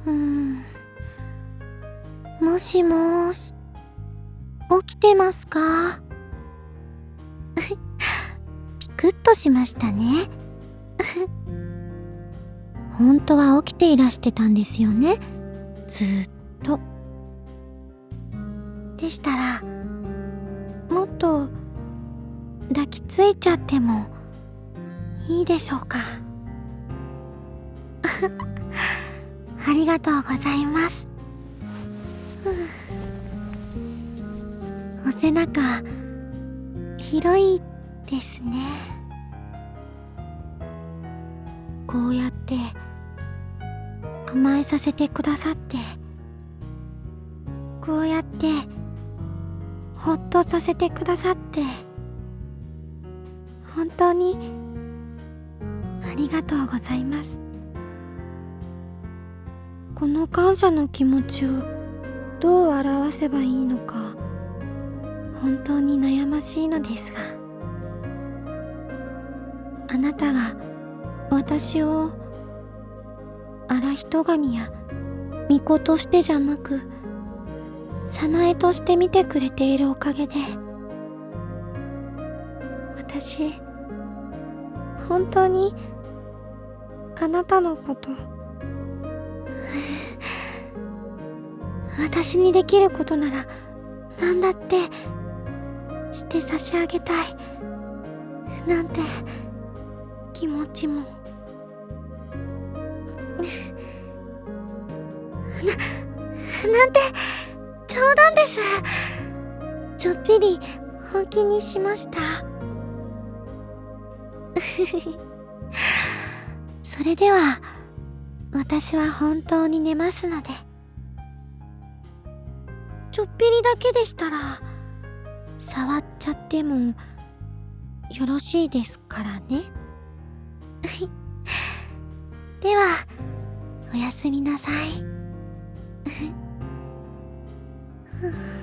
もしもーし、起きてますか？ピクッとしましたね。本当は起きていらしてたんですよね、ずーっと。でしたら、もっと抱きついちゃってもいいでしょうか？ありがとうございます。お背中広いですね。こうやって甘えさせてくださって、こうやってほっとさせてくださって、本当にありがとうございます。この感謝の気持ちをどう表せばいいのか、本当に悩ましいのですが、あなたが私を荒人神や巫女としてじゃなく、早苗として見てくれているおかげで、私本当にあなたのこと、私にできることなら何だってして差し上げたいなんて気持ちもなんて冗談です。ちょっぴり本気にしました。それでは私は本当に寝ますので、ちょっぴりだけでしたら触っちゃってもよろしいですからね。ではおやすみなさい。